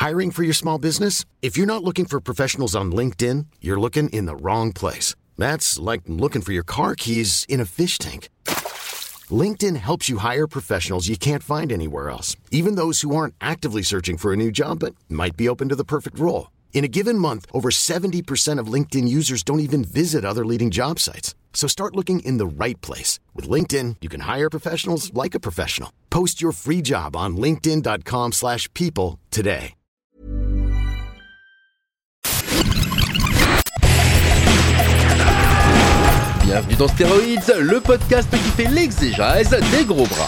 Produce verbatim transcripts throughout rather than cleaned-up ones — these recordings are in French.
Hiring for your small business? If you're not looking for professionals on LinkedIn, you're looking in the wrong place. That's like looking for your car keys in a fish tank. LinkedIn helps you hire professionals you can't find anywhere else, even those who aren't actively searching for a new job but might be open to the perfect role. In a given month, over seventy percent of LinkedIn users don't even visit other leading job sites. So start looking in the right place. With LinkedIn, you can hire professionals like a professional. Post your free job on linkedin dot com slash people today. Bienvenue dans Stéroïdes, le podcast qui fait l'exégèse des gros bras.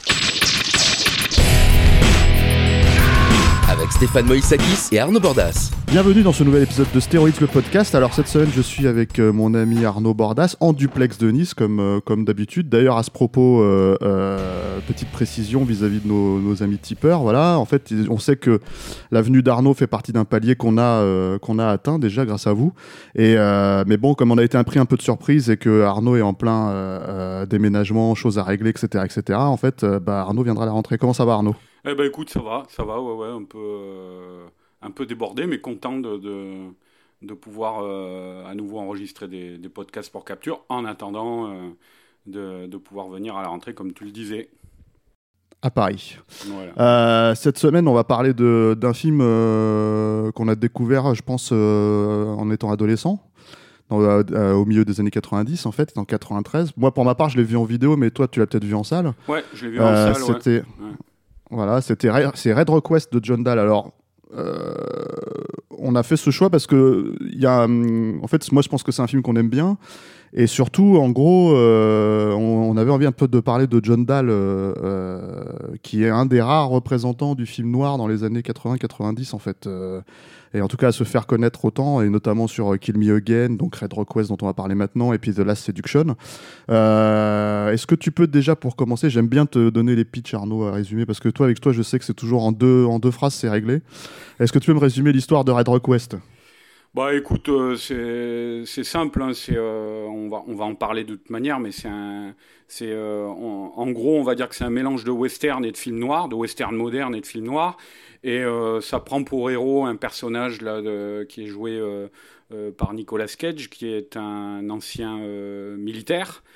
Avec Stéphane Moïsakis et Arnaud Bordas. Bienvenue dans ce nouvel épisode de Stéroïdes, le podcast. Alors cette semaine, je suis avec euh, mon ami Arnaud Bordas en duplex de Nice, comme, euh, comme d'habitude. D'ailleurs, à ce propos, euh, euh, petite précision vis-à-vis de nos, nos amis tipeurs. Voilà, en fait, on sait que l'avenue d'Arnaud fait partie d'un palier qu'on a, euh, qu'on a atteint déjà grâce à vous. Et, euh, mais bon, comme on a été pris un peu de surprise et que Arnaud est en plein euh, euh, déménagement, choses à régler, et cetera, et cetera. En fait, euh, bah, Arnaud viendra à la rentrée. Comment ça va, Arnaud ? Eh ben écoute, ça va, ça va, ouais, ouais, un peu, euh, un peu débordé, mais content de, de, de pouvoir euh, à nouveau enregistrer des, des podcasts pour Capture, en attendant euh, de, de pouvoir venir à la rentrée, comme tu le disais. À Paris. Voilà. Euh, cette semaine, on va parler de, d'un film euh, qu'on a découvert, je pense, euh, en étant adolescent. Dans, euh, au milieu des années quatre-vingt-dix, en fait, en quatre-vingt-treize. Moi, pour ma part, je l'ai vu en vidéo, mais toi, tu l'as peut-être vu en salle. Ouais, je l'ai vu en euh, salle, c'était... ouais. ouais. Voilà, c'était c'est Red Request de John Dahl. Alors, euh, on a fait ce choix parce que il y a, en fait, moi, je pense que c'est un film qu'on aime bien, et surtout, en gros, euh, on, on avait envie un peu de parler de John Dahl, euh, euh, qui est un des rares représentants du film noir dans les années quatre-vingts quatre-vingt-dix, en fait, euh, et en tout cas à se faire connaître autant, et notamment sur Kill Me Again, donc Red Request dont on va parler maintenant, et puis The Last Seduction. Euh, est-ce que tu peux déjà, pour commencer, j'aime bien te donner les pitchs, Arnaud, à résumer, parce que toi, avec toi, je sais que c'est toujours en deux, en deux phrases, c'est réglé. Est-ce que tu peux me résumer l'histoire de Red Request ? Bah écoute, euh, c'est c'est simple, hein, c'est euh, on va on va en parler de toute manière, mais c'est un c'est euh, en, en gros on va dire que c'est un mélange de western et de film noir, de western moderne et de film noir, et euh, ça prend pour héros un personnage là de, qui est joué euh, euh, par Nicolas Cage, qui est un ancien euh, militaire.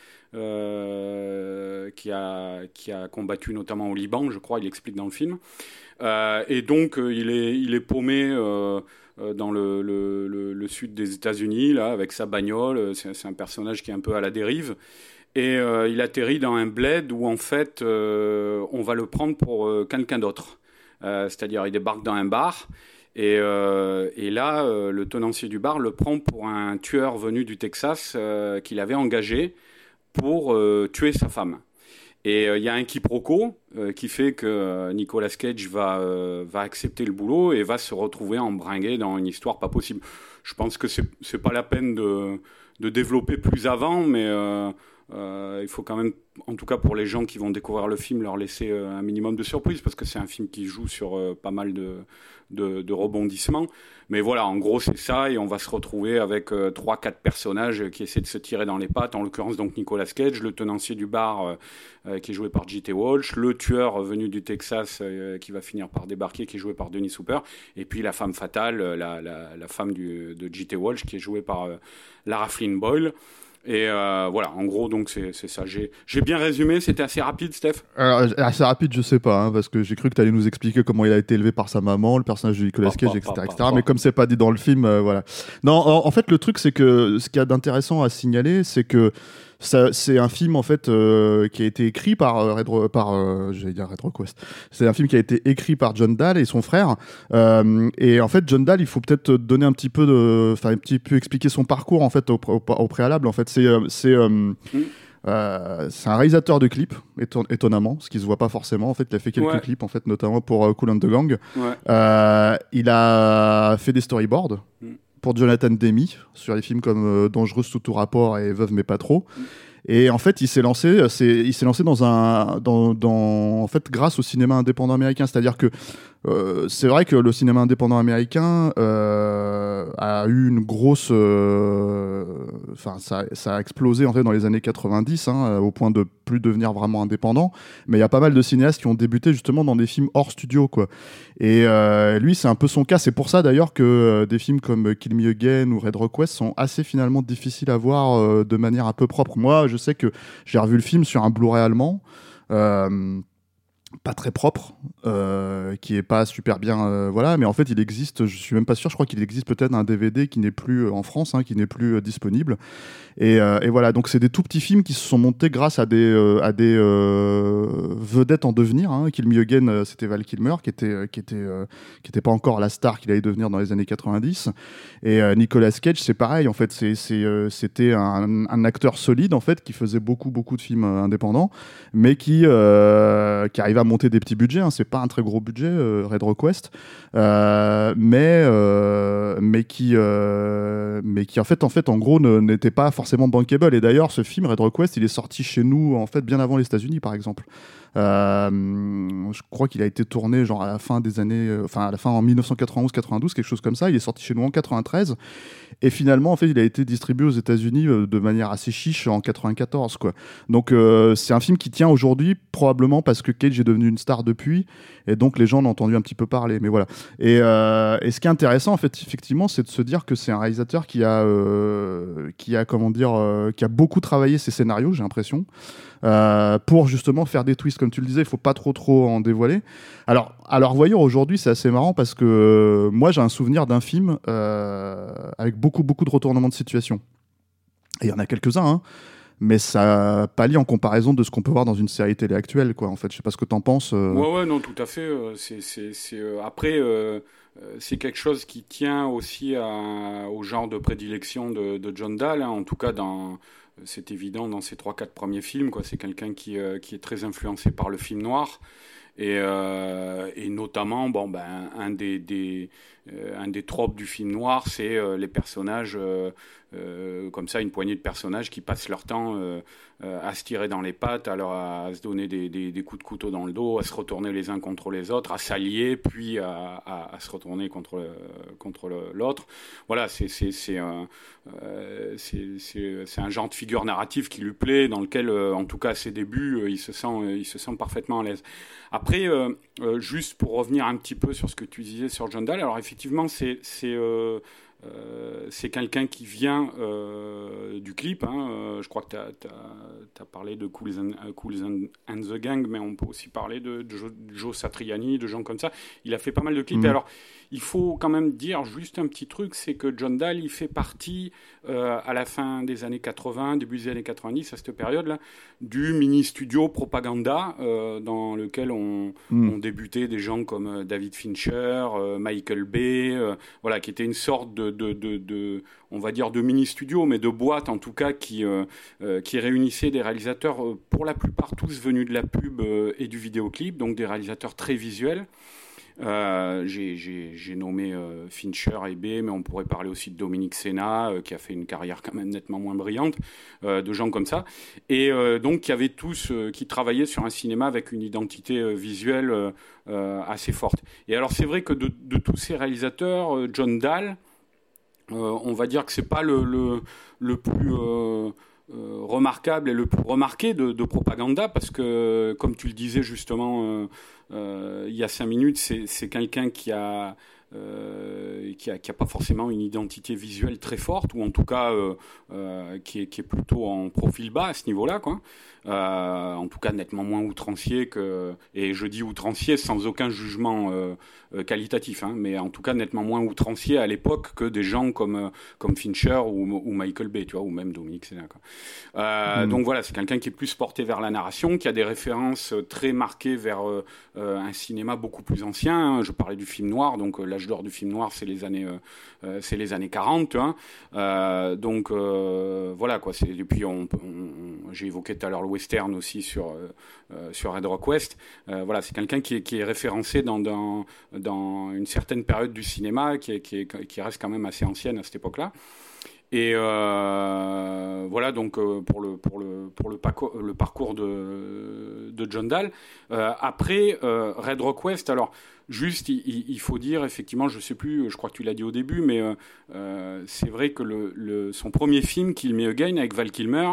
Euh, qui a qui a combattu notamment au Liban, je crois, il explique dans le film. Euh, et donc euh, il est il est paumé euh, euh, dans le, le, le, le sud des États-Unis là avec sa bagnole. C'est, c'est un personnage qui est un peu à la dérive. Et euh, il atterrit dans un bled où en fait euh, on va le prendre pour euh, quelqu'un d'autre. Euh, c'est-à-dire il débarque dans un bar. Et, euh, et là, euh, le tenancier du bar le prend pour un tueur venu du Texas euh, qu'il avait engagé pour euh, tuer sa femme. Et il euh, y a un quiproquo euh, qui fait que euh, Nicolas Cage va, euh, va accepter le boulot et va se retrouver embringué dans une histoire pas possible. Je pense que c'est, c'est pas la peine de, de développer plus avant, mais euh, euh, il faut quand même, en tout cas pour les gens qui vont découvrir le film, leur laisser euh, un minimum de surprise, parce que c'est un film qui joue sur euh, pas mal de, de, de rebondissements. Mais voilà, en gros, c'est ça, et on va se retrouver avec euh, trois, quatre personnages qui essaient de se tirer dans les pattes, en l'occurrence donc Nicolas Cage, le tenancier du bar euh, euh, qui est joué par J T Walsh, le tueur venu du Texas euh, qui va finir par débarquer, qui est joué par Dennis Hooper, et puis la femme fatale, la, la, la femme du, de J T Walsh, qui est jouée par euh, Lara Flynn Boyle. Et euh, voilà, en gros, donc c'est, c'est ça. J'ai, j'ai bien résumé, c'était assez rapide, Steph. Alors, assez rapide, je sais pas, hein, parce que j'ai cru que tu allais nous expliquer comment il a été élevé par sa maman, le personnage de Nicolas Cage, et cetera, et cetera. Mais comme c'est pas dit dans le film, euh, voilà. Non, en, en fait, le truc, c'est que ce qu'il y a d'intéressant à signaler, c'est que ça, c'est un film en fait euh, qui a été écrit par euh, Red, par euh, j'allais dire Red Request. C'est un film qui a été écrit par John Dahl et son frère. Euh, et en fait, John Dahl, il faut peut-être donner un petit peu de, enfin un petit peu expliquer son parcours en fait au, au, au préalable. En fait, c'est c'est euh, mmh. Euh, c'est un réalisateur de clips, éton- étonnamment, ce qui se voit pas forcément. En fait, il a fait quelques ouais. clips, en fait, notamment pour euh, Kool and the Gang. Ouais. Euh, il a fait des storyboards mm. pour Jonathan Demme sur les films comme euh, Dangereuse sous tout rapport et Veuve mais pas trop. Mm. Et en fait, il s'est lancé, c'est, il s'est lancé dans un, dans, dans, en fait, grâce au cinéma indépendant américain. C'est-à-dire que euh, c'est vrai que le cinéma indépendant américain euh, a eu une grosse, enfin euh, ça, ça a explosé en fait dans les années quatre-vingt-dix, hein, au point de plus devenir vraiment indépendant. Mais il y a pas mal de cinéastes qui ont débuté justement dans des films hors studio, quoi. Et euh, lui, c'est un peu son cas. C'est pour ça d'ailleurs que euh, des films comme Kill Me Again ou Red Request sont assez finalement difficiles à voir euh, de manière un peu propre. Moi, je sais que j'ai revu le film sur un Blu-ray allemand. Euh, pas très propre, euh, qui est pas super bien, euh, voilà, mais en fait il existe, je suis même pas sûr, je crois qu'il existe peut-être un D V D qui n'est plus euh, en France, hein, qui n'est plus euh, disponible, et, euh, et voilà, donc c'est des tout petits films qui se sont montés grâce à des, euh, à des euh, vedettes en devenir, hein. Kill Me Again, euh, c'était Val Kilmer, qui était, euh, qui était, euh, qui était pas encore la star qu'il allait devenir dans les années quatre-vingt-dix, et euh, Nicolas Cage, c'est pareil, en fait, c'est, c'est, euh, c'était un, un acteur solide, en fait, qui faisait beaucoup, beaucoup de films euh, indépendants, mais qui, euh, qui arrive à monter des petits budgets, hein. C'est pas un très gros budget, euh, Red Request, euh, mais euh, mais qui euh, mais qui en fait en fait en gros ne, n'était pas forcément bankable. Et d'ailleurs, ce film Red Request, il est sorti chez nous en fait bien avant les États-Unis, par exemple. Euh, je crois qu'il a été tourné genre à la fin des années, euh, enfin à la fin en dix-neuf cent quatre-vingt-onze quatre-vingt-douze, quelque chose comme ça. Il est sorti chez nous en quatre-vingt-treize et finalement en fait il a été distribué aux États-Unis euh, de manière assez chiche en quatre-vingt-quatorze, quoi. Donc euh, c'est un film qui tient aujourd'hui probablement parce que Cage est devenu une star depuis et donc les gens en ont entendu un petit peu parler. Mais voilà. Et, euh, et ce qui est intéressant en fait effectivement, c'est de se dire que c'est un réalisateur qui a euh, qui a comment dire euh, qui a beaucoup travaillé ses scénarios, j'ai l'impression. Euh, pour justement faire des twists, comme tu le disais, il faut pas trop trop en dévoiler. Alors, à leur voyure aujourd'hui, c'est assez marrant parce que euh, moi j'ai un souvenir d'un film euh, avec beaucoup beaucoup de retournements de situation. Et il y en a quelques-uns, hein, mais ça pâlit en comparaison de ce qu'on peut voir dans une série télé actuelle, quoi. En fait, je sais pas ce que t'en penses. Euh... Ouais, ouais, non, tout à fait. Euh, c'est, c'est, c'est euh, après. Euh... C'est quelque chose qui tient aussi à, au genre de prédilection de, de John Dahl, hein. En tout cas, dans, c'est évident dans ses trois quatre premiers films, quoi. C'est quelqu'un qui, euh, qui est très influencé par le film noir. Et, euh, et notamment, bon, ben, un des, des, euh, un des tropes du film noir, c'est euh, les personnages, euh, euh, comme ça, une poignée de personnages qui passent leur temps euh, euh, à se tirer dans les pattes, alors à, à se donner des, des, des coups de couteau dans le dos, à se retourner les uns contre les autres, à s'allier, puis à, à, à se retourner contre, le, contre le, l'autre. Voilà, c'est, c'est, c'est, un, euh, c'est, c'est, c'est un genre de figure narrative qui lui plaît, dans lequel, euh, en tout cas à ses débuts, euh, il se sent, euh, il se sent parfaitement à l'aise. Après, euh, euh, juste pour revenir un petit peu sur ce que tu disais sur John Dahl, alors effectivement, c'est, c'est, euh, euh, c'est quelqu'un qui vient euh, du clip, hein. Euh, je crois que tu as parlé de Cool and, Cool and the Gang, mais on peut aussi parler de, de Joe, Joe Satriani, de gens comme ça. Il a fait pas mal de clips. Mmh. Et alors, il faut quand même dire juste un petit truc, c'est que John Dahl, il fait partie, euh, à la fin des années quatre-vingts, début des années quatre-vingt-dix, à cette période-là, du mini-studio propaganda, euh, dans lequel on, mmh. on débutait des gens comme David Fincher, euh, Michael Bay, euh, voilà, qui était une sorte de, de, de, de, on va dire, de mini-studio, mais de boîte, en tout cas, qui, euh, euh, qui réunissait des réalisateurs, euh, pour la plupart tous venus de la pub euh, et du vidéoclip, donc des réalisateurs très visuels. Euh, j'ai, j'ai, j'ai nommé euh, Fincher et Bay, mais on pourrait parler aussi de Dominique Sena, euh, qui a fait une carrière quand même nettement moins brillante, euh, de gens comme ça, et euh, donc qui avaient tous, euh, qui travaillaient sur un cinéma avec une identité euh, visuelle euh, euh, assez forte. Et alors c'est vrai que de, de tous ces réalisateurs, euh, John Dahl, euh, on va dire que c'est pas le, le, le plus euh, Euh, remarquable et le plus remarqué de, de propaganda, parce que, comme tu le disais justement euh, euh, il y a cinq minutes, c'est, c'est quelqu'un qui a Euh, qui a, qui a pas forcément une identité visuelle très forte, ou en tout cas euh, euh, qui, est, qui est plutôt en profil bas à ce niveau-là, quoi. Euh, en tout cas nettement moins outrancier que, et je dis outrancier sans aucun jugement euh, euh, qualitatif, hein, mais en tout cas nettement moins outrancier à l'époque que des gens comme comme Fincher ou, ou Michael Bay, tu vois, ou même Dominique Sena, quoi. Euh, mmh. Donc voilà, c'est quelqu'un qui est plus porté vers la narration, qui a des références très marquées vers euh, un cinéma beaucoup plus ancien, hein. Je parlais du film noir, donc l'âge d'or du film noir, c'est les années, euh, c'est les années quarante, hein. Euh, donc euh, voilà, quoi. C'est, et puis on, on, j'ai évoqué tout à l'heure le western aussi sur euh, sur Red Request. Euh, voilà, c'est quelqu'un qui est, qui est référencé dans, dans dans une certaine période du cinéma qui est, qui est, qui reste quand même assez ancienne à cette époque-là. Et euh, voilà donc euh, pour le pour le pour le parcours le parcours de de John Dahl. Euh, après euh, Red Rock West, alors juste il, il faut dire effectivement, je sais plus, je crois que tu l'as dit au début, mais euh, euh, c'est vrai que le, le son premier film Kill Me Again avec Val Kilmer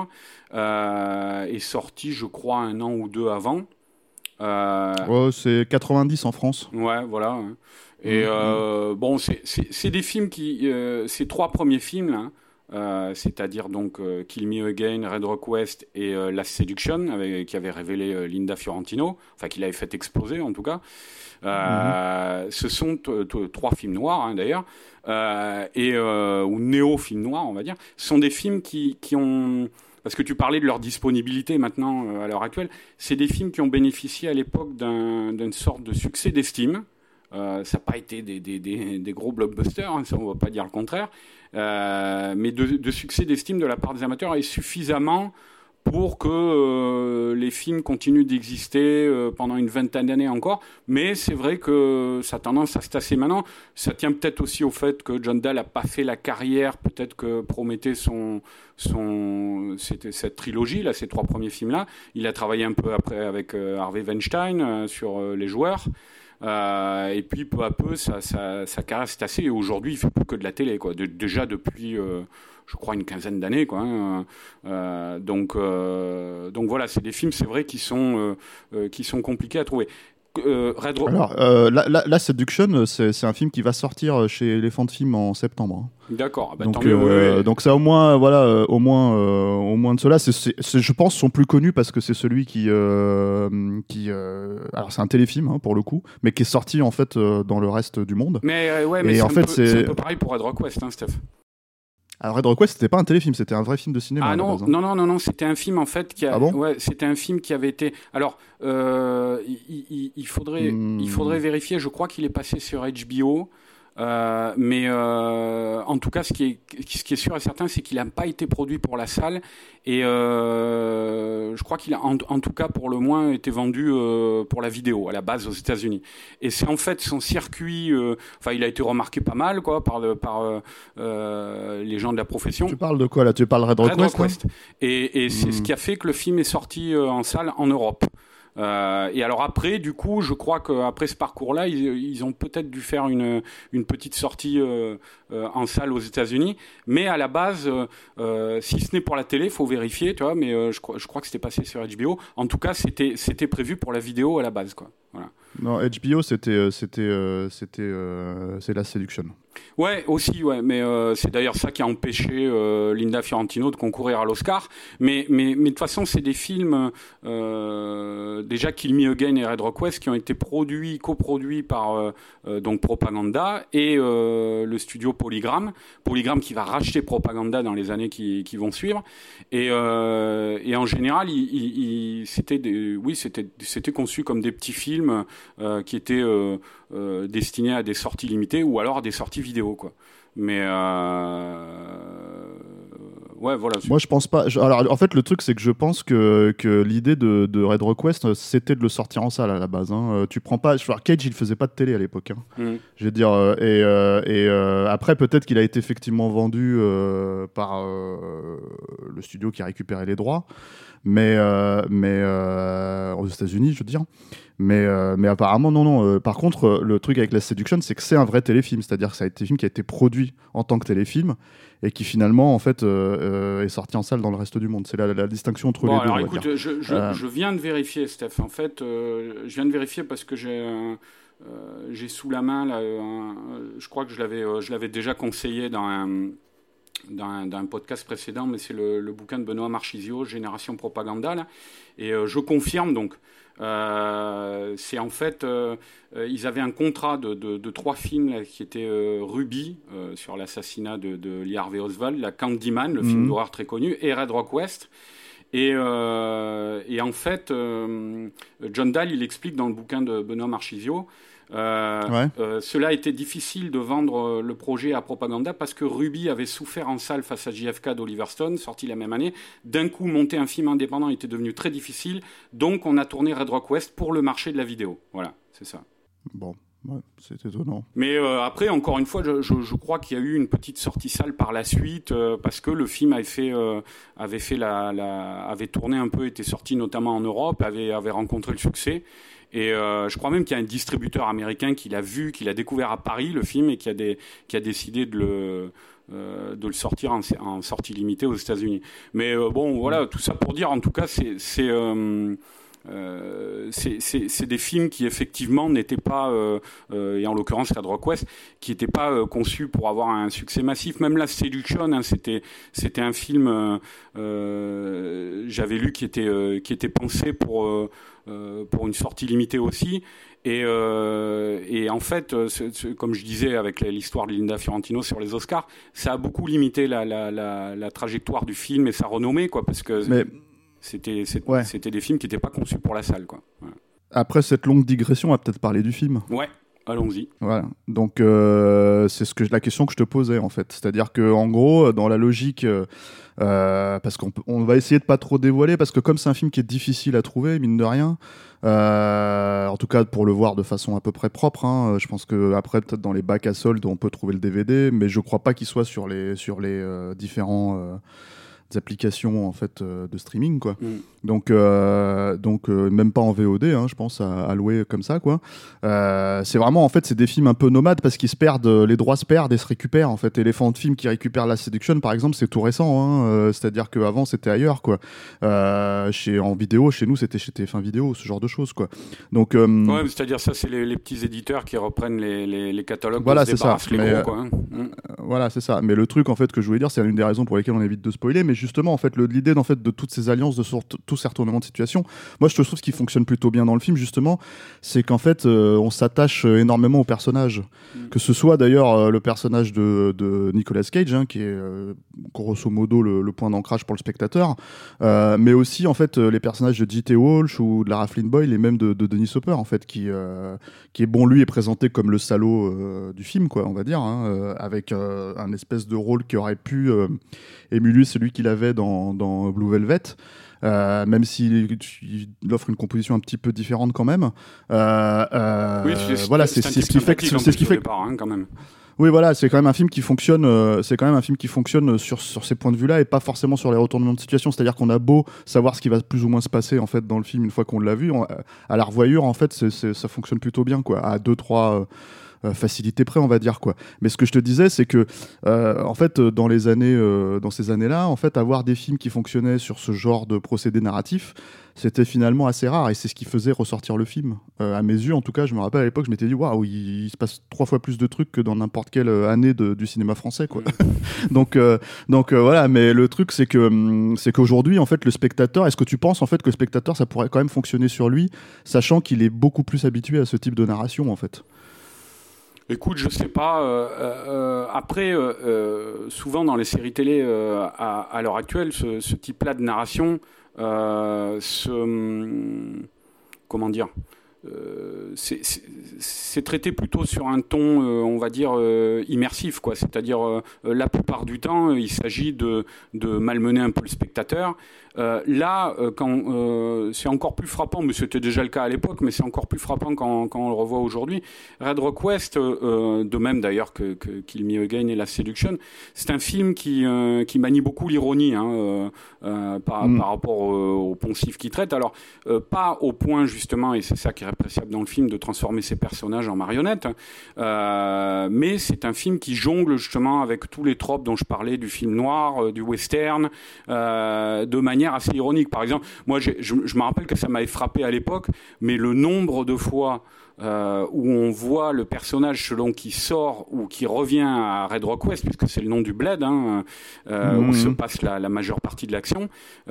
euh, est sorti, je crois, un an ou deux avant. Euh, oh, c'est quatre-vingt-dix en France. Ouais, voilà. Et mmh, euh, mmh. bon, c'est, c'est, c'est des films qui, euh, ces trois premiers films, là, euh, c'est-à-dire donc euh, Kill Me Again, Red Rock West et euh, Last Seduction, avec, qui avait révélé euh, Linda Fiorentino, enfin qui l'avait fait exploser en tout cas. Euh, mmh. Ce sont t- t- trois films noirs, hein, d'ailleurs, euh, et euh, ou néo-films noirs, on va dire. Ce sont des films qui, qui ont Parce que tu parlais de leur disponibilité maintenant, euh, à l'heure actuelle. C'est des films qui ont bénéficié à l'époque d'un, d'une sorte de succès d'estime. Euh, ça n'a pas été des, des, des, des gros blockbusters, hein, ça on ne va pas dire le contraire, euh, mais de, de succès d'estime de la part des amateurs, et suffisamment pour que euh, les films continuent d'exister euh, pendant une vingtaine d'années encore. Mais c'est vrai que ça a tendance à se tasser maintenant. Ça tient peut-être aussi au fait que John Dahl n'a pas fait la carrière peut-être que promettait son, son, cette, cette trilogie, là, ces trois premiers films-là. Il a travaillé un peu après avec euh, Harvey Weinstein euh, sur euh, Les Joueurs. Euh, et puis peu à peu, sa, sa, sa carrière s'est tassée. Et aujourd'hui, il ne fait plus que de la télé, quoi. De, déjà depuis... Euh, je crois une quinzaine d'années, quoi. Hein. Euh, donc, euh, donc voilà, c'est des films, c'est vrai, qui sont euh, euh, qui sont compliqués à trouver. Euh, Red Rock. Alors, euh, la, la, la Seduction, c'est, c'est un film qui va sortir chez Elephant Film en septembre. D'accord. Bah, donc, tant mieux, euh, ouais, ouais. donc ça au moins, voilà, euh, au moins, euh, au moins de cela. C'est, c'est, c'est, je pense, sont plus connus parce que c'est celui qui, euh, qui, euh, alors c'est un téléfilm hein, pour le coup, mais qui est sorti en fait euh, dans le reste du monde. Mais euh, ouais, mais et c'est, en un fait, peu, c'est... c'est un peu pareil pour Red Rock West, hein, Steph. Alors Red Rock West, c'était pas un téléfilm, c'était un vrai film de cinéma. Ah non, base, hein. non, non, non, non, c'était un film en fait qui a, ah bon ouais, c'était un film qui avait été. Alors, euh, il, il, il faudrait, hmm. il faudrait vérifier. Je crois qu'il est passé sur H B O. Euh, mais euh, en tout cas, ce qui est, ce qui est sûr et certain, c'est qu'il n'a pas été produit pour la salle, et euh, je crois qu'il a, en, en tout cas pour le moins, été vendu euh, pour la vidéo à la base aux États-Unis. Et c'est en fait son circuit. Euh, enfin, il a été remarqué pas mal, quoi, par, le, par euh, euh, les gens de la profession. Tu parles de quoi là ? Tu parles Red Rock Red West, Rock West. Et, et c'est hmm. ce qui a fait que le film est sorti euh, en salle en Europe. Euh, et alors après, du coup, je crois qu'après ce parcours-là, ils, ils ont peut-être dû faire une, une petite sortie euh, euh, en salle aux États-Unis. Mais à la base, euh, si ce n'est pour la télé, faut vérifier, tu vois. Mais euh, je, crois, je crois que c'était passé sur H B O. En tout cas, c'était, c'était prévu pour la vidéo à la base, quoi. Voilà. Non, H B O, c'était, c'était, euh, c'était, euh, c'est Last Seduction. Ouais, aussi, ouais, mais euh, c'est d'ailleurs ça qui a empêché euh, Linda Fiorentino de concourir à l'Oscar. Mais, mais, mais de toute façon, c'est des films, euh, déjà Kill Me Again et Red Rock West, qui ont été produits, coproduits par euh, euh, donc Propaganda et euh, le studio Polygram. Polygram qui va racheter Propaganda dans les années qui, qui vont suivre. Et, euh, et en général, il, il, il, c'était des, oui, c'était, c'était conçu comme des petits films euh, qui étaient euh, euh, destinés à des sorties limitées ou alors à des sorties vidéo, quoi. Mais euh... ouais, voilà. Moi, je pense pas. Je... Alors, en fait, le truc, c'est que je pense que, que l'idée de, de Red Rock West, c'était de le sortir en salle à la base. Hein. Tu prends pas. Enfin, Cage, il faisait pas de télé à l'époque. Hein. Mm. Je veux dire. Euh, et euh, et euh, après, peut-être qu'il a été effectivement vendu euh, par euh, le studio qui a récupéré les droits, mais euh, mais euh, aux États-Unis, je veux dire. Mais, euh, mais apparemment, non, non. Euh, par contre, le truc avec Last Seduction, c'est que c'est un vrai téléfilm. C'est-à-dire que ça a été un film qui a été produit en tant que téléfilm et qui finalement, en fait, euh, euh, est sorti en salle dans le reste du monde. C'est la, la, la distinction entre bon, les alors, deux. Écoute, je, je, euh... je viens de vérifier, Steph. En fait, euh, je viens de vérifier parce que j'ai, euh, j'ai sous la main, là, un, je crois que je l'avais, euh, je l'avais déjà conseillé dans un... D'un, d'un podcast précédent, mais c'est le, le bouquin de Benoît Marchisio, Génération Propaganda, là. Et euh, je confirme donc, euh, c'est en fait, euh, euh, ils avaient un contrat de, de, de trois films là, qui étaient euh, Ruby, euh, sur l'assassinat de, de Lee Harvey Oswald, la Candyman, le mmh. film d'horreur très connu, et Red Rock West. Et, euh, et en fait, euh, John Dahl, il explique dans le bouquin de Benoît Marchisio, Euh, ouais. euh, cela a été difficile de vendre le projet à Propaganda parce que Ruby avait souffert en salle face à J F K d'Oliver Stone, sorti la même année. D'un coup, monter un film indépendant était devenu très difficile, donc on a tourné Red Rock West pour le marché de la vidéo. Voilà, c'est ça. Bon. Ouais, c'est étonnant. Mais euh, après, encore une fois, je, je, je crois qu'il y a eu une petite sortie salle par la suite euh, parce que le film avait fait, euh, avait fait la, la, avait tourné un peu, était sorti notamment en Europe, avait, avait rencontré le succès. Et euh, je crois même qu'il y a un distributeur américain qui l'a vu, qui l'a découvert à Paris le film et qui a, des, qui a décidé de le, euh, de le sortir en, en sortie limitée aux États-Unis. Mais euh, bon, voilà, tout ça pour dire, en tout cas, c'est, c'est euh, Euh, c'est, c'est, c'est des films qui effectivement n'étaient pas, euh, euh, et en l'occurrence Red Rock West, qui n'étaient pas euh, conçus pour avoir un succès massif. Même La Séduction, hein, c'était, c'était un film, euh, euh, j'avais lu, qui était, euh, qui était pensé pour, euh, euh, pour une sortie limitée aussi. Et, euh, et en fait, c'est, c'est, comme je disais avec l'histoire de Linda Fiorentino sur les Oscars, ça a beaucoup limité la, la, la, la trajectoire du film et sa renommée, quoi, parce que... Mais... C'était, c'était, ouais. c'était des films qui n'étaient pas conçus pour la salle, quoi. Ouais. Après cette longue digression, on va peut-être parler du film. Ouais, allons-y. Voilà. Donc euh, c'est ce que, la question que je te posais en fait. C'est-à-dire qu'en gros, dans la logique, euh, parce qu'on on va essayer de pas trop dévoiler, parce que comme c'est un film qui est difficile à trouver, mine de rien, euh, en tout cas pour le voir de façon à peu près propre, hein, je pense qu'après peut-être dans les bacs à soldes on peut trouver le D V D, mais je crois pas qu'il soit sur les, sur les euh, différents... Euh, applications en fait euh, de streaming quoi. Mm. Donc euh, donc euh, même pas en V O D hein, je pense à, à louer comme ça quoi. Euh, c'est vraiment en fait c'est des films un peu nomades parce qu'ils se perdent, les droits se perdent et se récupèrent en fait. Elephant Film qui récupère La Séduction par exemple, c'est tout récent hein, euh, c'est-à-dire qu'avant c'était ailleurs quoi. Euh, chez en vidéo chez nous c'était chez T F un Vidéo, ce genre de choses quoi. Donc euh, ouais, c'est-à-dire ça c'est les, les petits éditeurs qui reprennent les, les, les catalogues, voilà c'est ça. Les mais, gros, quoi, hein. euh, voilà c'est ça. Mais le truc en fait que je voulais dire, c'est une des raisons pour lesquelles on évite de spoiler, mais justement en fait le, l'idée en fait de toutes ces alliances, de sorte, tous ces retournements de situation, moi je trouve ce qui fonctionne plutôt bien dans le film justement, c'est qu'en fait euh, on s'attache énormément aux personnages, mm. que ce soit d'ailleurs euh, le personnage de, de Nicolas Cage hein, qui est euh, grosso modo le, le point d'ancrage pour le spectateur, euh, mais aussi en fait les personnages de J T Walsh ou de Lara Flynn Boyle et même de, de Dennis Hopper en fait qui euh, qui est bon, lui est présenté comme le salaud euh, du film quoi on va dire hein, euh, avec euh, un espèce de rôle qui aurait pu euh, émuler celui qu'il avait dans, dans Blue Velvet, euh, même s'il il offre une composition un petit peu différente quand même. Euh, euh, oui, c'est, voilà, c'est, c'est, c'est ce qui fait que c'est ce qui fait départ, hein, quand même. Oui, voilà, c'est quand même un film qui fonctionne. Euh, c'est quand même un film qui fonctionne sur sur ces points de vue-là et pas forcément sur les retournements de situation. C'est-à-dire qu'on a beau savoir ce qui va plus ou moins se passer en fait dans le film une fois qu'on l'a vu, on, à la revoyure en fait, c'est, c'est, ça fonctionne plutôt bien quoi. À deux trois. Euh, facilité près on va dire quoi. Mais ce que je te disais c'est que euh, en fait dans les années euh, dans ces années-là en fait avoir des films qui fonctionnaient sur ce genre de procédé narratif c'était finalement assez rare et c'est ce qui faisait ressortir le film euh, à mes yeux en tout cas. Je me rappelle à l'époque je m'étais dit waouh il, il se passe trois fois plus de trucs que dans n'importe quelle année de, du cinéma français quoi. donc euh, donc euh, voilà. Mais le truc c'est que c'est qu'aujourd'hui en fait le spectateur, est-ce que tu penses en fait que le spectateur ça pourrait quand même fonctionner sur lui sachant qu'il est beaucoup plus habitué à ce type de narration en fait? Écoute, je sais pas. Euh, euh, après, euh, euh, souvent dans les séries télé euh, à, à l'heure actuelle, ce, ce type-là de narration, euh, ce, comment dire, euh, c'est, c'est, c'est traité plutôt sur un ton, euh, on va dire, euh, immersif, quoi. C'est-à-dire, euh, la plupart du temps, il s'agit de, de malmener un peu le spectateur. Euh, là, euh, quand, euh, c'est encore plus frappant, mais c'était déjà le cas à l'époque, mais c'est encore plus frappant quand, quand on le revoit aujourd'hui. Red Rock West, euh, de même d'ailleurs que, que Kill Me Again et La Séduction, c'est un film qui, euh, qui manie beaucoup l'ironie hein, euh, euh, par, mm. par rapport au, au poncif qu'il traite. Alors, euh, pas au point justement, et c'est ça qui est appréciable dans le film, de transformer ses personnages en marionnettes, euh, mais c'est un film qui jongle justement avec tous les tropes dont je parlais, du film noir, euh, du western, euh, de manière assez ironique. Par exemple, moi, j'ai, je, je me rappelle que ça m'avait frappé à l'époque, mais le nombre de fois euh, où on voit le personnage selon qui sort ou qui revient à Red Rock West, puisque c'est le nom du bled, hein, euh, mmh. où se passe la, la majeure partie de l'action,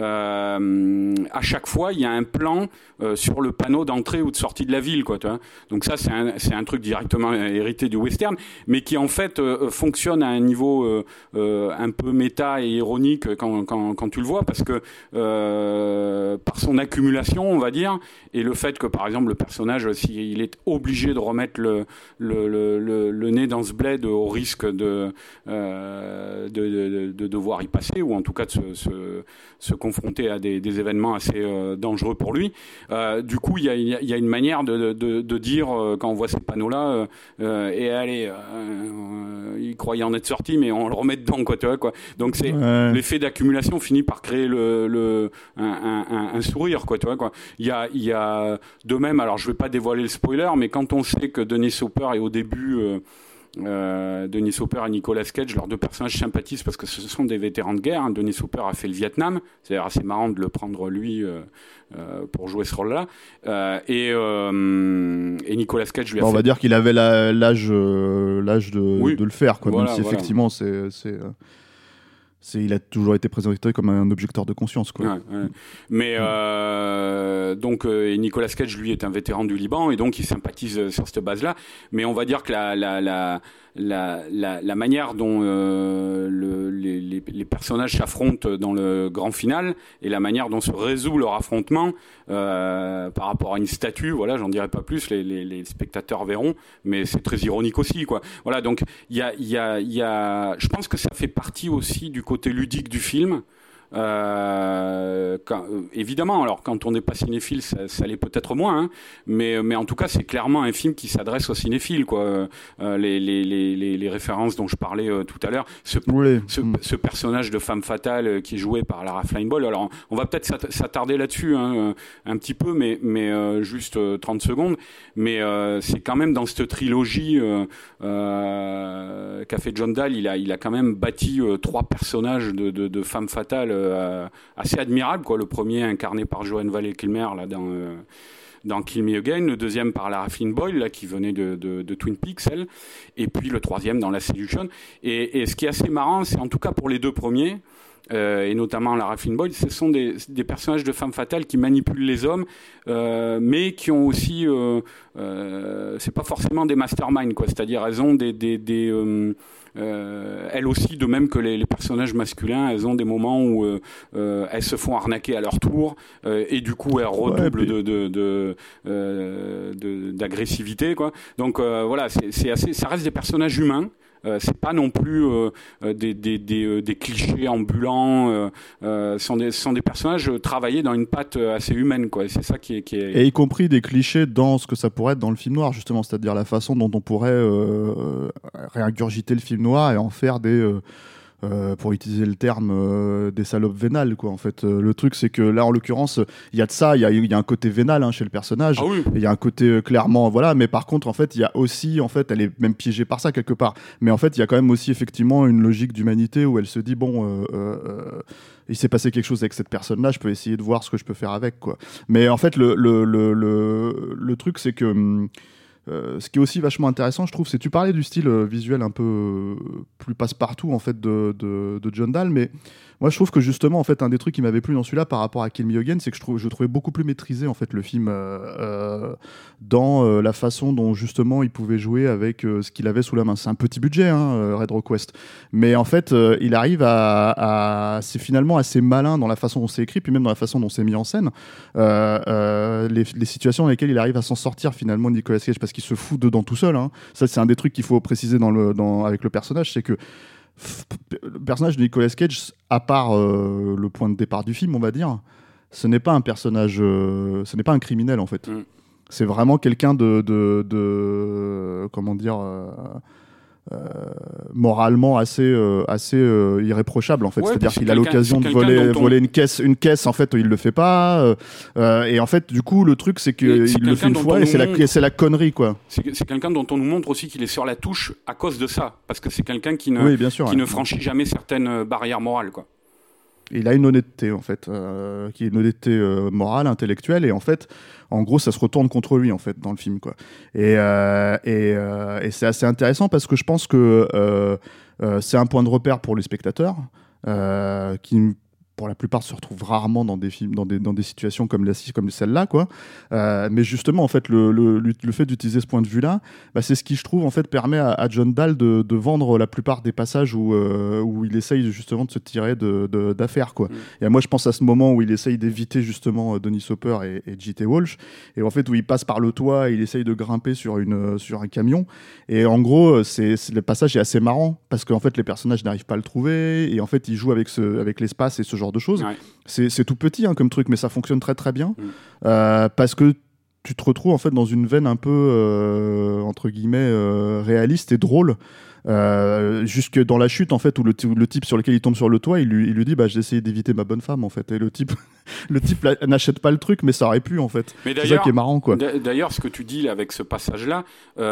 euh, à chaque fois, il y a un plan euh, sur le panneau d'entrée ou de sortie de la ville, quoi, tu vois. Donc ça, c'est un, c'est un truc directement hérité du western, mais qui en fait euh, fonctionne à un niveau euh, euh, un peu méta et ironique quand, quand, quand tu le vois, parce que euh, par son accumulation, on va dire, et le fait que, par exemple, le personnage, s'il est obligé de remettre le, le, le, le, le nez dans ce bled au risque de, euh, de, de, de devoir y passer, ou en tout cas de se, se, se confronter à des, des événements assez euh, dangereux pour lui. Euh, du coup, il y a, y a une manière manière de, de, de dire, euh, quand on voit ces panneaux-là, euh, euh, et allez, euh, euh, il croyait en être sorti, mais on le remet dedans, quoi, tu vois, quoi. Donc c'est ouais. l'effet d'accumulation finit par créer le, le un, un, un sourire, quoi, tu vois, quoi. Il y a, il y a de même, alors je vais pas dévoiler le spoiler, mais quand on sait que Dennis Hopper est au début euh, Euh, Dennis Hopper et Nicolas Cage, leurs deux personnages sympathisent parce que ce sont des vétérans de guerre. Hein. Dennis Hopper a fait le Vietnam, c'est assez marrant de le prendre lui euh, euh, pour jouer ce rôle-là. Euh, et, euh, et Nicolas Cage lui a bon, fait... On va dire qu'il avait la, l'âge, euh, l'âge de, oui. de le faire, quoi. Voilà, même si voilà. effectivement c'est... c'est... C'est, il a toujours été présenté comme un objecteur de conscience, quoi. Ouais, ouais. Mais euh, donc euh, et Nicolas Cage, lui, est un vétéran du Liban et donc il sympathise sur cette base-là. Mais on va dire que la la la la la, la manière dont euh, le, les, les les personnages s'affrontent dans le grand final et la manière dont se résout leur affrontement euh, par rapport à une statue, voilà, j'en dirai pas plus. Les les, les spectateurs verront, mais c'est très ironique aussi, quoi. Voilà, donc il y a il y a il y a, je pense que ça fait partie aussi du côté ludique du film. Euh, quand, euh, évidemment, alors quand on n'est pas cinéphile, ça, ça l'est peut-être moins, hein, mais mais en tout cas, c'est clairement un film qui s'adresse aux cinéphiles, quoi. Euh, les, les les les références dont je parlais euh, tout à l'heure, ce, oui. ce, ce personnage de femme fatale euh, qui est joué par Lara Flynn Boyle. Alors, on va peut-être s'attarder là-dessus, hein, un petit peu, mais mais euh, juste euh, trente secondes. Mais euh, c'est quand même dans cette trilogie euh, euh, qu'a fait John Dahl, il a il a quand même bâti euh, trois personnages de de, de femmes fatales. Euh, assez admirable, quoi. Le premier incarné par Joanne Valley-Kilmer là dans euh, dans Kill Me Again, le deuxième par Lara Flynn Boyle là qui venait de, de de Twin Peaks, elle, et puis le troisième dans La Séduction. Et, et ce qui est assez marrant, c'est en tout cas pour les deux premiers. Euh, et notamment Lara Flynn Boyle, ce sont des, des personnages de femmes fatales qui manipulent les hommes, euh, mais qui ont aussi, euh, euh, c'est pas forcément des masterminds, quoi. C'est-à-dire elles ont des, des, des euh, Euh, elles aussi, de même que les, les personnages masculins, elles ont des moments où euh, euh, elles se font arnaquer à leur tour euh, et du coup elles redoublent ouais, puis... de, de, de, euh, de, d'agressivité, quoi. Donc euh, voilà, c'est, c'est assez, ça reste des personnages humains. Euh, c'est pas non plus euh, des, des, des, euh, des clichés ambulants. Euh, euh, sont des, sont des personnages travaillés dans une patte assez humaine, quoi. Et c'est ça qui est, qui est... Et y compris des clichés dans ce que ça pourrait être dans le film noir, justement, c'est-à-dire la façon dont on pourrait euh, réingurgiter le film noir et en faire des... Euh... Euh, pour utiliser le terme euh, des salopes vénales, quoi. En fait, euh, le truc c'est que là en l'occurrence il y a de ça, il y a, y a un côté vénal, hein, chez le personnage, il ah oui. y a un côté euh, clairement voilà, mais par contre en fait il y a aussi, en fait elle est même piégée par ça quelque part, mais en fait il y a quand même aussi effectivement une logique d'humanité où elle se dit bon euh, euh, il s'est passé quelque chose avec cette personne-là, je peux essayer de voir ce que je peux faire avec, quoi. Mais en fait le, le, le, le, le truc c'est que hum, Euh, ce qui est aussi vachement intéressant, je trouve, c'est tu parlais du style euh, visuel un peu euh, plus passe-partout en fait de, de, de John Dahl, mais moi je trouve que justement en fait un des trucs qui m'avait plu dans celui-là par rapport à Kill Me Again, c'est que je trouve je trouvais beaucoup plus maîtrisé en fait le film euh, euh, dans euh, la façon dont justement il pouvait jouer avec euh, ce qu'il avait sous la main. C'est un petit budget, hein, Red Request, mais en fait euh, il arrive à, à c'est finalement assez malin dans la façon dont c'est écrit, puis même dans la façon dont c'est mis en scène, euh, euh, les, les situations dans lesquelles il arrive à s'en sortir finalement Nicolas Cage, parce qu'il se fout dedans tout seul, hein. Ça c'est un des trucs qu'il faut préciser dans le, dans, avec le personnage, c'est que le personnage de Nicolas Cage, à part euh, le point de départ du film, on va dire, ce n'est pas un personnage, euh, ce n'est pas un criminel en fait. Mm. C'est vraiment quelqu'un de, de, de comment dire, euh, euh, moralement assez, euh, assez euh, irréprochable en fait. Ouais, c'est-à-dire qu'il a l'occasion de voler, on... voler une caisse, une caisse en fait, il le fait pas. Euh, et en fait, du coup, le truc c'est qu'il le fait une fois et c'est, montre... la, c'est la connerie, quoi. C'est, c'est quelqu'un dont on nous montre aussi qu'il est sur la touche à cause de ça, parce que c'est quelqu'un qui ne, oui, bien sûr, qui ouais. ne franchit jamais certaines barrières morales, quoi. Il a une honnêteté en fait, euh, qui est une honnêteté euh, morale, intellectuelle, et en fait, en gros, ça se retourne contre lui en fait dans le film, quoi. Et, euh, et, euh, et c'est assez intéressant parce que je pense que euh, euh, c'est un point de repère pour les spectateurs euh, qui, pour la plupart, se retrouvent rarement dans des films, dans des dans des situations comme la, comme celle-là, quoi. Euh, mais justement, en fait, le, le le fait d'utiliser ce point de vue-là, bah, c'est ce qui, je trouve, en fait, permet à, à John Dahl de de vendre la plupart des passages où euh, où il essaye justement de se tirer de, de d'affaires, quoi. Mm. Et moi, je pense à ce moment où il essaye d'éviter justement Dennis Hopper et, et J T Walsh, et en fait où il passe par le toit et il essaye de grimper sur une sur un camion. Et en gros, c'est, c'est le passage est assez marrant parce qu'en fait, les personnages n'arrivent pas à le trouver, et en fait, il joue avec ce avec l'espace et ce genre de choses. Ouais. C'est, c'est tout petit, hein, comme truc, mais ça fonctionne très très bien. Mm. Euh, parce que tu te retrouves en fait dans une veine un peu euh, entre guillemets euh, réaliste et drôle. Euh, jusque dans la chute en fait où le, t- où le type sur lequel il tombe sur le toit, il lui, il lui dit bah j'ai essayé d'éviter ma bonne femme en fait, et le type le type là, n'achète pas le truc, mais ça aurait pu en fait. Mais c'est ça qui est marrant quoi. D'ailleurs, ce que tu dis là, avec ce passage là,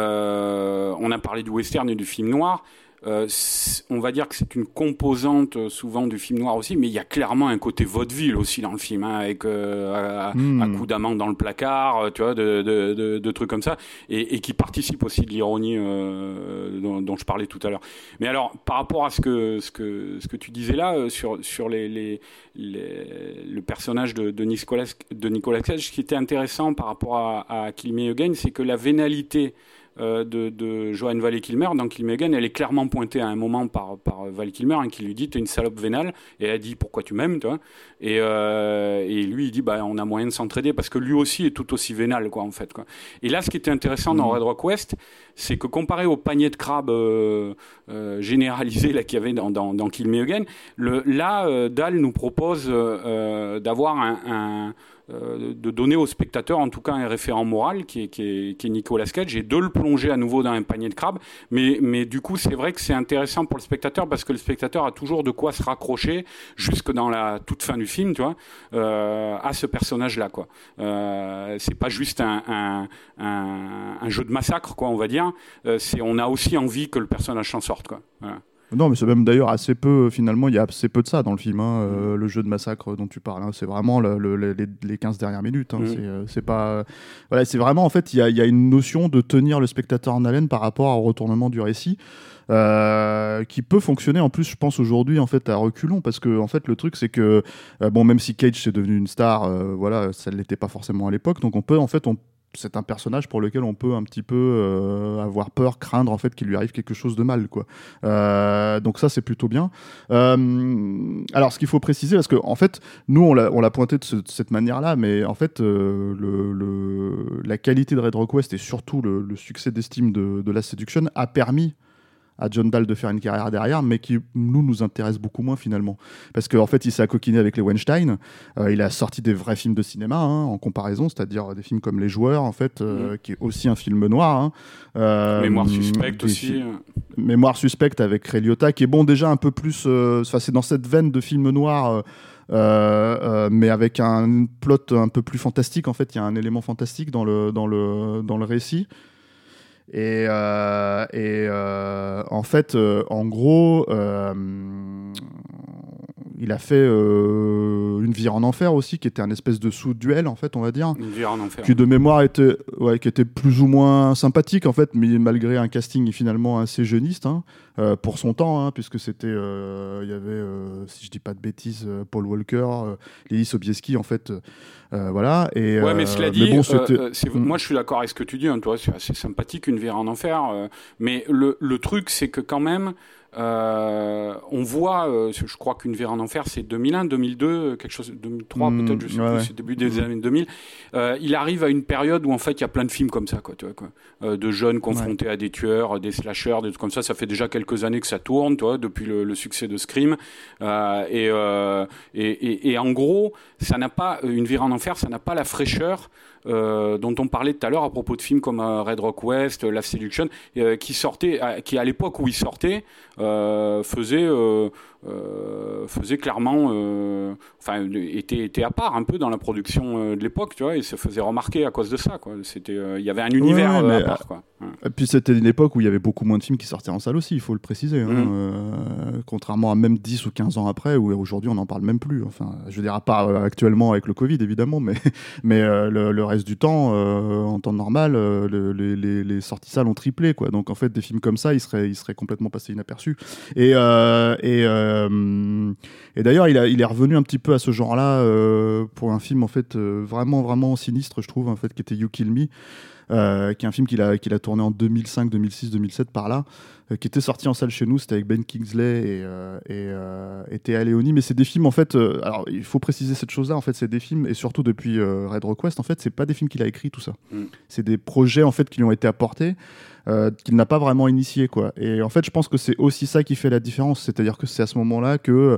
euh, on a parlé du western et du film noir. Euh, on va dire que c'est une composante euh, souvent du film noir aussi, mais il y a clairement un côté vaudeville aussi dans le film, hein, avec euh, à, mmh. à coups d'amande dans le placard, tu vois, de, de, de, de trucs comme ça, et, et qui participe aussi de l'ironie euh, dont, dont je parlais tout à l'heure. Mais alors, par rapport à ce que ce que ce que tu disais là euh, sur sur les, les, les le personnage de, de Nicolas de Nicolas Cage, ce qui était intéressant par rapport à, à Kill Me Again, c'est que la vénalité Euh, de, de Joanne Valley Kilmer dans Kill Me Again, elle est clairement pointée à un moment par, par Val Kilmer, hein, qui lui dit t'es une salope vénale, et elle dit pourquoi tu m'aimes, toi, et, euh, et lui il dit bah on a moyen de s'entraider parce que lui aussi est tout aussi vénal quoi en fait quoi. Et là ce qui était intéressant mmh. dans Red Rock West, c'est que comparé au panier de crabes euh, euh, généralisé là qu'il y avait dans, dans, dans Kill Me Again, le, là euh, Dahl nous propose euh, d'avoir un, un Euh, de donner au spectateur en tout cas un référent moral qui est, qui est, qui est Nicolas Cage, et de le plonger à nouveau dans un panier de crabes, mais, mais du coup c'est vrai que c'est intéressant pour le spectateur parce que le spectateur a toujours de quoi se raccrocher jusque dans la toute fin du film, tu vois, euh, à ce personnage là quoi. Euh, c'est pas juste un, un, un, un jeu de massacre quoi on va dire, euh, c'est, on a aussi envie que le personnage s'en sorte quoi. Voilà. Non, mais c'est même d'ailleurs assez peu, finalement, il y a assez peu de ça dans le film, hein, euh, le jeu de massacre dont tu parles, hein, c'est vraiment le, le, les, les quinze dernières minutes, hein, mmh. c'est, euh, c'est pas... Voilà, c'est vraiment, en fait, il y a, y a une notion de tenir le spectateur en haleine par rapport au retournement du récit, euh, qui peut fonctionner, en plus, je pense, aujourd'hui, en fait, à reculons, parce que, en fait, le truc, c'est que, euh, bon, même si Cage, c'est devenu une star, euh, voilà, ça ne l'était pas forcément à l'époque, donc on peut, en fait, on c'est un personnage pour lequel on peut un petit peu euh, avoir peur, craindre en fait qu'il lui arrive quelque chose de mal, quoi. Euh, donc ça c'est plutôt bien. Euh, alors ce qu'il faut préciser, parce que en fait nous on l'a, on l'a pointé de, ce, de cette manière-là, mais en fait euh, le, le, la qualité de Red Rock West et surtout le, le succès d'estime de, de Last Seduction a permis à John Dahl de faire une carrière derrière, mais qui nous nous intéresse beaucoup moins finalement, parce qu'en fait il s'est accoquiné avec les Weinstein, euh, il a sorti des vrais films de cinéma hein, en comparaison, c'est-à-dire des films comme Les Joueurs en fait, euh, mmh. qui est aussi un film noir, hein. euh, Mémoire suspecte aussi, fi- Mémoire suspecte avec Ray Liotta, qui est bon déjà un peu plus, euh, c'est dans cette veine de film noir. Euh, Euh, euh, mais avec un plot un peu plus fantastique en fait, il y a un élément fantastique dans le, dans le, dans le récit. Et, euh, et euh, en fait, euh, en gros, euh, il a fait euh, Une Vire en Enfer aussi, qui était un espèce de sous-duel, en fait, on va dire. Une Vire en Enfer. Qui de mémoire était, ouais, qui était plus ou moins sympathique, en fait, mais malgré un casting finalement assez jeuniste, hein, euh, pour son temps, hein, puisque c'était, il euh, y avait, euh, si je dis pas de bêtises, euh, Paul Walker, euh, Lily Sobieski, en fait. Euh, voilà. Et, ouais, mais cela dit, mais bon, euh, c'est, moi je suis d'accord avec ce que tu dis, hein, toi, c'est assez sympathique Une Vire en Enfer, euh, mais le, le truc c'est que quand même, euh, on voit, euh, je crois qu'Une Vire en Enfer c'est deux mille un, deux mille deux, quelque chose, deux mille trois mmh, peut-être, je sais ouais, plus, ouais. c'est début des mmh. années deux mille. Euh, il arrive à une période où en fait il y a plein de films comme ça, quoi, tu vois, quoi, euh, de jeunes confrontés ouais. à des tueurs, des slashers, des trucs comme ça. Ça fait déjà quelques années que ça tourne, tu vois, depuis le, le succès de Scream, euh, et, euh, et, et, et en gros, ça n'a pas Une Vire en Enfer, ça n'a pas la fraîcheur Euh, dont on parlait tout à l'heure à propos de films comme euh, Red Rock West, Last Seduction, euh, qui sortait, euh, qui à l'époque où il sortait, euh, faisait, euh, euh, faisait clairement, euh, enfin, était, était à part un peu dans la production euh, de l'époque, tu vois, et se faisait remarquer à cause de ça, quoi. C'était, il euh, y avait un univers ouais, euh, à part, quoi. Ouais. Et puis c'était une époque où il y avait beaucoup moins de films qui sortaient en salle aussi, il faut le préciser, hein, mmh. euh, contrairement à même dix ou quinze ans après, où aujourd'hui on n'en parle même plus. Enfin, je veux dire, à part euh, actuellement avec le Covid évidemment, mais, mais euh, le, le reste du temps, euh, en temps normal, euh, le, les, les sorties salles ont triplé, quoi. Donc en fait, des films comme ça, ils seraient, ils seraient complètement passés inaperçus. Et, euh, et, euh, et d'ailleurs, il, a, il est revenu un petit peu à ce genre-là euh, pour un film en fait euh, vraiment, vraiment sinistre, je trouve, en fait, qui était You Kill Me. Euh, qui est un film qu'il a, qu'il a tourné en deux mille cinq, deux mille six, deux mille sept par là, euh, qui était sorti en salle chez nous, c'était avec Ben Kingsley et, euh, et, euh, et Téa Leoni, mais c'est des films en fait, euh, alors il faut préciser cette chose-là, en fait c'est des films, et surtout depuis euh, Red Request, en fait c'est pas des films qu'il a écrits tout ça, mm. c'est des projets en fait qui lui ont été apportés, euh, qu'il n'a pas vraiment initié quoi, et en fait je pense que c'est aussi ça qui fait la différence, c'est-à-dire que c'est à ce moment-là que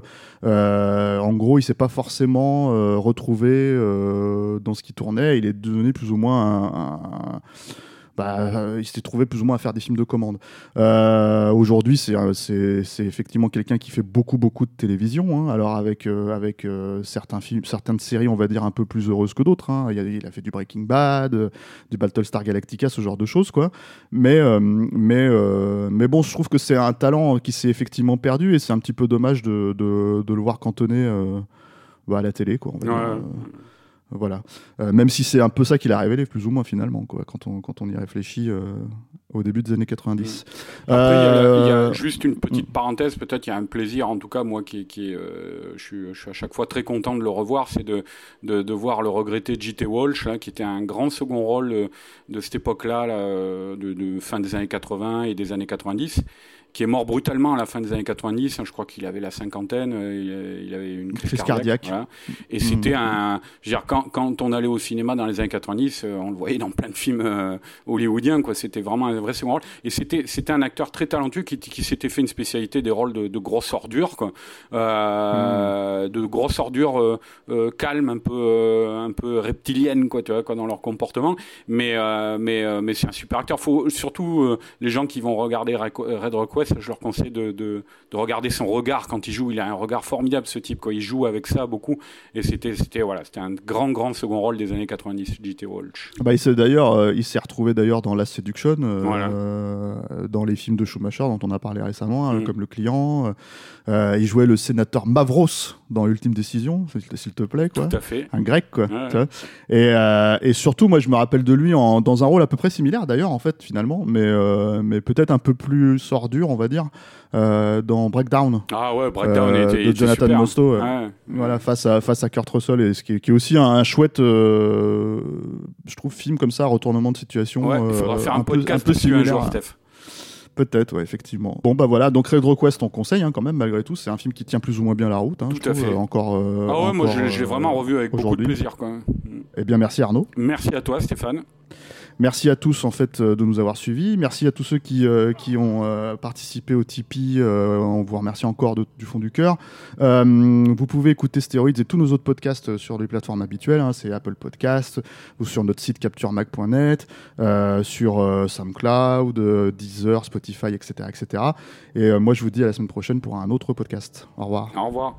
euh, en gros il s'est pas forcément euh, retrouvé euh, dans ce qui tournait, il est devenu plus ou moins un, un, un Bah, euh, il s'est trouvé plus ou moins à faire des films de commande. Euh, aujourd'hui, c'est, c'est, c'est effectivement quelqu'un qui fait beaucoup, beaucoup de télévision. Hein. Alors, avec, euh, avec euh, certains films, certaines séries, on va dire, un peu plus heureuses que d'autres. Hein. Il, a, il a fait du Breaking Bad, euh, du Battlestar Galactica, ce genre de choses, quoi. Mais, euh, mais, euh, mais bon, je trouve que c'est un talent qui s'est effectivement perdu et c'est un petit peu dommage de, de, de le voir cantonné euh, bah, à la télé, quoi. On va ouais. dire, euh, Voilà. Euh, même si c'est un peu ça qu'il a révélé, plus ou moins, finalement, quoi, quand, on, quand on y réfléchit euh, au début des années quatre-vingt-dix. Mmh. Après, il euh... y, y a juste une petite parenthèse, peut-être il y a un plaisir, en tout cas, moi, qui, qui euh, je, suis, je suis à chaque fois très content de le revoir, c'est de, de, de voir le regretté J T Walsh, là, qui était un grand second rôle de, de cette époque-là, là, de, de fin des années quatre-vingts et des années quatre-vingt-dix. Qui est mort brutalement à la fin des années quatre-vingt-dix. Je crois qu'il avait la cinquantaine, il avait une crise, crise cardiaque. cardiaque. Voilà. Et mmh. c'était un... Je veux dire, quand, quand on allait au cinéma dans les années quatre-vingt-dix, on le voyait dans plein de films euh, hollywoodiens, quoi. C'était vraiment un vrai second rôle. Et c'était, c'était un acteur très talentueux qui, qui s'était fait une spécialité des rôles de, de grosse ordure, quoi. Euh, mmh. De grosses ordures euh, euh, calmes, un peu, euh, un peu reptiliennes, quoi, tu vois, quoi, dans leur comportement. Mais, euh, mais, euh, mais c'est un super acteur. Faut, surtout, euh, les gens qui vont regarder Red Request, je leur conseille de, de, de regarder son regard quand il joue. Il a un regard formidable, ce type, quoi. Il joue avec ça beaucoup. Et c'était, c'était, voilà, c'était un grand, grand second rôle des années quatre-vingt-dix, J T Walsh. Bah, il, s'est d'ailleurs, euh, il s'est retrouvé d'ailleurs dans Last Seduction, euh, voilà. euh, dans les films de Schumacher dont on a parlé récemment, hein, mm. comme Le Client. Euh, il jouait le sénateur Mavros dans Ultime Décision, s'il te plaît, quoi. Tout à fait. Un grec, quoi. Ouais, ouais. Et, euh, et surtout, moi, je me rappelle de lui en, dans un rôle à peu près similaire, d'ailleurs, en fait, finalement, mais, euh, mais peut-être un peu plus sordure, on va dire, euh, dans Breakdown. Ah ouais, Breakdown euh, était, de était Jonathan super. Mostow. Euh, ouais. Voilà, face à, face à Kurt Russell, et ce qui, est, qui est aussi un, un chouette, euh, je trouve, film comme ça, retournement de situation. Ouais, il faudra euh, faire un, un podcast peu, un peu dessus un jour, Steph. Peut-être, ouais, effectivement. Bon, bah voilà, donc Red Request, on conseille hein, quand même, malgré tout. C'est un film qui tient plus ou moins bien la route. Hein, tout je à trouve, fait. Euh, encore, euh, ah ouais, encore, moi je, je l'ai vraiment revu avec beaucoup de plaisir. Quoi. Eh bien, merci Arnaud. Merci à toi, Stéphane. Merci à tous en fait de nous avoir suivis. Merci à tous ceux qui, euh, qui ont euh, participé au Tipeee. Euh, on vous remercie encore de, du fond du cœur. Euh, vous pouvez écouter Stéroïdes et tous nos autres podcasts sur les plateformes habituelles. Hein, c'est Apple Podcasts ou sur notre site capture mag point net, euh, sur euh, SoundCloud, euh, Deezer, Spotify, et cetera, et cetera. Et euh, moi, je vous dis à la semaine prochaine pour un autre podcast. Au revoir. Au revoir.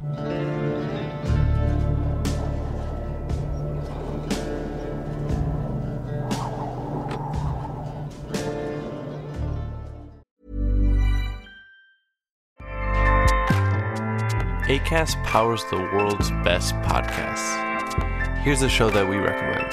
Acast powers the world's best podcasts. Here's a show that we recommend.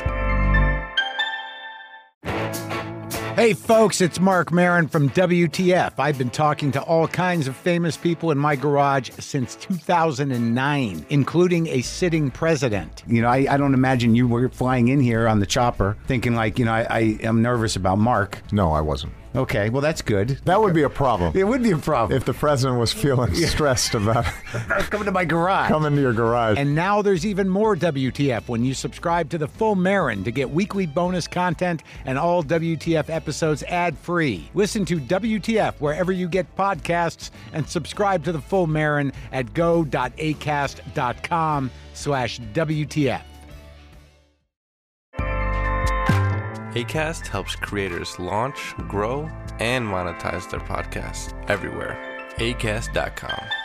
Hey folks, it's Mark Maron from W T F. I've been talking to all kinds of famous people in my garage since two thousand nine, including a sitting president. You know, I, I don't imagine you were flying in here on the chopper thinking like, you know, I, I am nervous about Mark. No, I wasn't. Okay, well, that's good. That would be a problem. It would be a problem. If the president was feeling stressed about coming to my garage. Coming to your garage. And now there's even more W T F when you subscribe to The Full Marin to get weekly bonus content and all W T F episodes ad-free. Listen to W T F wherever you get podcasts and subscribe to The Full Marin at go.acast.com slash WTF. Acast helps creators launch, grow, and monetize their podcasts everywhere. acast dot com.